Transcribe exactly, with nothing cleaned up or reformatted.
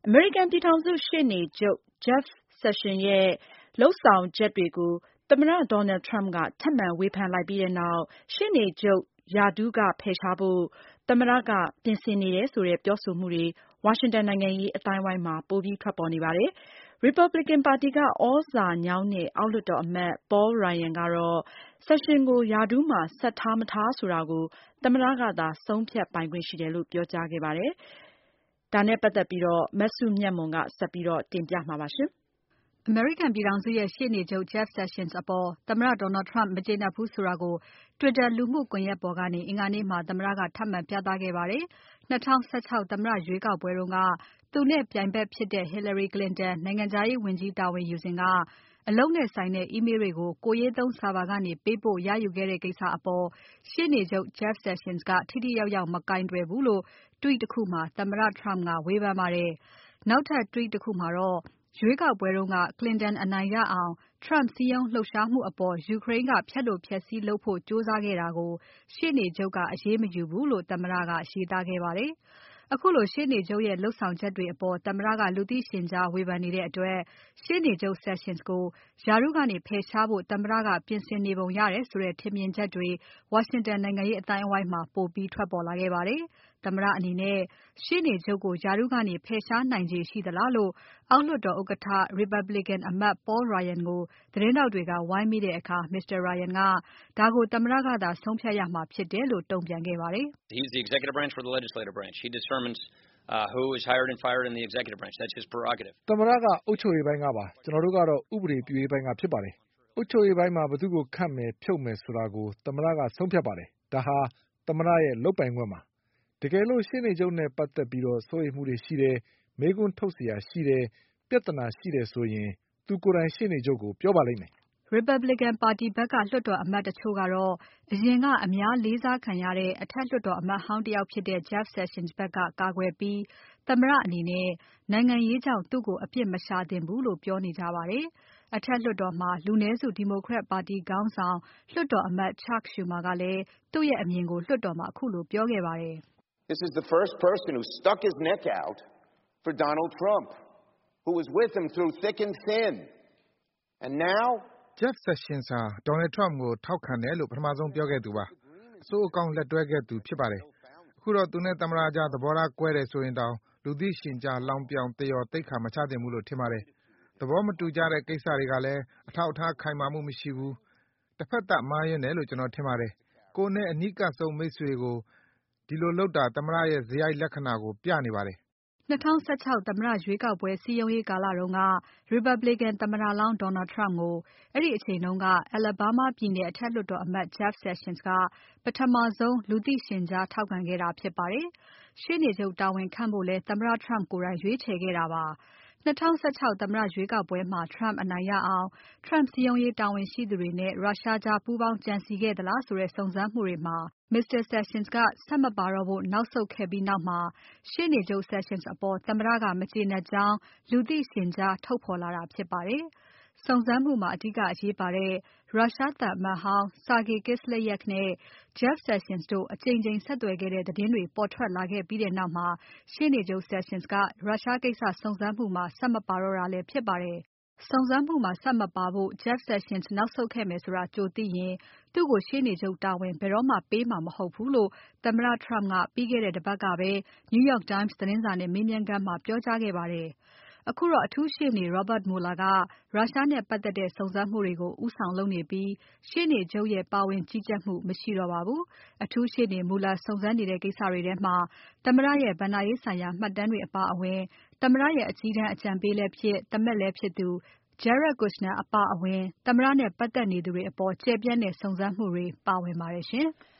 အမေရိကန်ပြည်ထောင်စုရှေ့နေချုပ် Jeff Sessions ရဲ့လုပ်ဆောင်ချက်တွေကို သမ္မတ Donald Trump က ထပ်မံဝေဖန်လိုက်ပြီးနောက် ရှေ့နေချုပ်ရာထူးကဖယ်ရှားဖို့ သမ္မတက ပြင်ဆင်နေတယ်ဆိုတဲ့ ပြောဆိုမှုတွေ ဝါရှင်တန်နိုင်ငံရေးအသိုင်းအဝိုင်းမှာ ပိုပြီးထွက်ပေါ်နေပါတယ်။ ရီပတ်ဘလစ်ကန်ပါတီက သြဇာညောင်းတဲ့ အောက်လွှတ်တော်အမတ် Paul Ryan ကတော့ Sessions ကို ရာထူးမှာ ဆက်ထားမထားဆိုတာကို သမ္မတကသာ ဆုံးဖြတ်ပိုင်ခွင့်ရှိတယ်လို့ ပြောကြားခဲ့ပါတယ်။ ဒါနဲ့ပတ်သက်ပြီး မစုမြတ်မွန်က ဆက်ပြီးတင်ပြမှာပါ။အမေရိကန်ပြည်ထောင်စုရဲ့ရှေ့နေချုပ် Jeff Sessions အပေါ် သမ္မတ Donald Trump မကျေနပ်ဘူးဆိုတာကို Twitter လူမှုကွန်ယက်ပေါ်ကနေ အင်္ဂါနေ့မှာ သမ္မတက ထပ်မံပြသခဲ့ပါတယ်။ ၂၀၁၆ သမ္မတရွေးကောက်ပွဲတုန်းက သူနဲ့ပြိုင်ဘက်ဖြစ်တဲ့ Hillary Clinton နိုင်ငံခြားရေးဝန်ကြီးတာဝန်ယူစဉ်က အလုပ်နဲ့ဆိုင်တဲ့ Email တွေကို ကိုယ်ရေးသုံး Server ကနေ ပေးပို့ရယူခဲ့တဲ့ကိစ္စအပေါ် ရှေ့နေချုပ် Jeff Sessions က ထိထိရောက်ရောက် မကိုင်တွယ်ဘူးလို့ Tweet တခုမှာ သမ္မတ Trump ကဝေဖန်ပါတယ်။ နောက်ထပ် Tweet တခုမှာတော့ ရွေးကောက်ပွဲတုန်းက Clinton အနိုင်ရအောင် Trump စည်းရုံးလှုပ်ရှားမှုအပေါ် ယူကရိန်းက ဖျက်လိုဖျက်စီးလုပ်ဖို့ ကြိုးစားခဲ့တာကို ရှေ့နေချုပ်က အရေးမယူဘူးလို့ သမ္မတက ရေးသားခဲ့ပါတယ်။ ခုလိုရှေ့နေချုပ်ရဲ့ လုပ်ဆောင်ချက်တွေအပေါ် သမ္မတက လူသိရှင်ကြား ဝေဖန်နေတဲ့အတွက် ရှေ့နေချုပ် Sessions ကို ရာထူးကနေဖယ်ရှားဖို့ သမ္မတက ပြင်ဆင်နေပုံရတယ်ဆိုတဲ့ ထင်မြင်ချက်တွေ ဝါရှင်တန်နိုင်ငံရေးအသိုင်းအဝိုင်းမှာ ပိုပြီးထွက်ပေါ်လာခဲ့ပါတယ်။ သမ္မတအနေနဲ့ ရှေ့နေချုပ်ကို ရာထူးကနေ ဖယ်ရှားနိုင်ခြေရှိသလားလို့ အောက်လွှတ်တော်ဥက္ကဋ္ဌ Republican အမတ် Paul Ryan ကို သတင်းထောက်တွေက ဝိုင်းမေးတဲ့အခါ Mr. Ryan က ဒါကို သမ္မတကသာ ဆုံးဖြတ်ရမှာဖြစ်တယ်လို့ တုံ့ပြန်ခဲ့ပါတယ်။ He's the executive branch for the legislative branch. He determines uh, who is hired and fired in the executive branch. That's his prerogative. သမ္မတကအုပ်ချုပ်ရေးပိုင်းကပါ။ ကျွန်တော်တို့ကတော့ ဥပဒေပြုရေးပိုင်းကဖြစ်ပါတယ်။ အုပ်ချုပ်ရေးပိုင်းမှာဘယ်သူ့ကိုခန့်မယ်ဖြုတ်မယ်ဆိုတာကို သမ္မတကဆုံးဖြတ်ပါတယ်။ ဒါဟာသမ္မတရဲ့လုပ်ပိုင်ခွင့်ပါ။ တကယ်လို့ရှေ့နေချုပ်နဲ့ပတ်သက်ပြီး စိုးရိမ်မှုတွေရှိတယ်။ မေးခွန်းထုတ်စရာရှိတယ်။ ပြဿနာရှိတယ်ဆိုရင် သူကိုယ်တိုင်ရှေ့နေချုပ်ကိုပြောပါလိမ့်မယ်။ Republican ပါတီဖက်က လွှတ်တော်အမတ်တချို့ကတော့ အရင်က အများလေးစားခံရတဲ့ အထက်လွှတ်တော်အမတ်ဟောင်းတယောက်ဖြစ်တဲ့ Jeff Sessions ဖက်က ကာကွယ်ပြီး သမ္မတအနေနဲ့ နိုင်ငံရေးကြောင့်သူ့ကို အပြစ်မရှာသင့်ဘူးလို့ ပြောနေကြပါတယ်။ အထက်လွှတ်တော်မှာ လူနည်းစု Democrat ပါတီခေါင်းဆောင် လွှတ်တော်အမတ် Chuck Schumer ကလည်း သူ့ရဲ့အမြင်ကို လွှတ်တော်မှာ ခုလိုပြောခဲ့ပါတယ်။ This is the first person who stuck his neck out for Donald Trump, who was with him through thick and thin. And now Jeff Sessions ဟာ Donald Trump ကိုထောက်ခံတယ်လို့ ပထမဆုံးပြောခဲ့သူပါ။ အဆိုးအကောင်းလက်တွဲခဲ့သူဖြစ်ပါတယ်။ အခုတော့သူနဲ့သမ္မတကြား သဘောထားကွဲတယ်ဆိုရင်တောင် လူသိရှင်ကြား လှောင်ပြောင်သရော်သိက္ခာမချသင့်ဘူးလို့ထင်ပါတယ်။ သဘောမတူကြတဲ့ကိစ္စတွေကလည်း အထောက်အထားခိုင်မာမှုမရှိဘူး။ တဖက်သတ်မှားယွင်းတယ်လို့ ကျွန်တော်ထင်ပါတယ်။ ကိုယ်နဲ့အနီးကပ်ဆုံးမိတ်ဆွေကို ဒီလိုလုပ်တာ သမ္မတရဲ့ စရိုက်လက္ခဏာကိုပြနေပါတယ်။၂၀၁၆ သမ္မတရွေးကောက်ပွဲစည်းရုံးရေးကာလတုန်းက Republican သမ္မတလောင်း Donald Trump ကို အဲဒီအချိန်တုန်းက Alabama ပြည်နယ်အထက်လွှတ်တော်အမတ် Jeff Sessions က ပထမဆုံး လူသိရှင်ကြား ထောက်ခံခဲ့တာဖြစ်ပါတယ်။ ရှေ့နေချုပ်တာဝန်ခန့်ဖို့လည်း သမ္မတ Trump ကိုယ်တိုင်ရွေးချယ်ခဲ့တာပါ။ ၂၀၁၆ သမ္မတရွေးကောက်ပွဲမှာ Trump အနိုင်ရအောင် Trump စည်းရုံးရေးတာဝန်ရှိသူတွေနဲ့ ရုရှားကြား ပူးပေါင်းကြံစည်ခဲ့သလားဆိုတဲ့ စုံစမ်းမှုတွေမှာ Mr. Sessions က ဆက်မပါတော့ဖို့ နောက်ဆုတ်ခဲ့ပြီးနောက်မှာ ရှေ့နေချုပ် Sessions အပေါ် သမ္မတက မကျေနပ်ကြောင်း လူသိရှင်ကြား ထုတ်ဖော်လာတာဖြစ်ပါတယ်။ စုံစမ်းမှုမှာ အဓိကအရေးပါတဲ့ ရုရှားသံအမတ်ဟောင်း Sergei Kislyak နဲ့ Jeff Sessions တို့ အကြိမ်ကြိမ်ဆက်သွယ်ခဲ့တဲ့သတင်းတွေ ပေါ်ထွက်လာခဲ့ပြီးနောက်မှာ ရှေ့နေချုပ် Sessions က ရုရှားကိစ္စစုံစမ်းမှုမှာ ဆက်မပါတော့တာလည်းဖြစ်ပါတယ်။ စုံစမ်းမှုမှာ ဆက်မပါဖို့ Jeff Sessions နောက်ဆုတ်ခဲ့မယ်ဆိုတာ ကြိုသိရင် သူ့ကိုရှေ့နေချုပ်တာဝန် ဘယ်တော့မှ ပေးမှာမဟုတ်ဘူးလို့ သမ္မတ Trump ကပြီးခဲ့တဲ့တပတ်ကပဲ New York Times သတင်းစာနဲ့မေးမြန်းခန်းမှာ ပြောကြားခဲ့ပါတယ်။ အခုတော့ အထူးရှေ့နေ Robert Mueller က ရုရှားနဲ့ပတ်သက်တဲ့ စုံစမ်းမှုတွေကို ဦးဆောင်လုပ်နေပြီး ရှေ့နေချုပ်ရဲ့ ပါဝင်ကြီးကြပ်မှု မရှိတော့ပါဘူး။ အထူးရှေ့နေ Mueller စုံစမ်းနေတဲ့ကိစ္စတွေထဲမှာ သမ္မတရဲ့ ဘဏ္ဍာရေးဆိုင်ရာ မှတ်တမ်းတွေအပါအဝင် သမ္မတရဲ့ အကြီးတန်းအကြံပေးလည်းဖြစ် သားမက်လည်းဖြစ်သူ Jared Kushner အပါအဝင် သမ္မတနဲ့ပတ်သက်နေသူတွေအပေါ် ကျယ်ပြန့်တဲ့စုံစမ်းမှုတွေပါဝင်ပါတယ်ရှင်။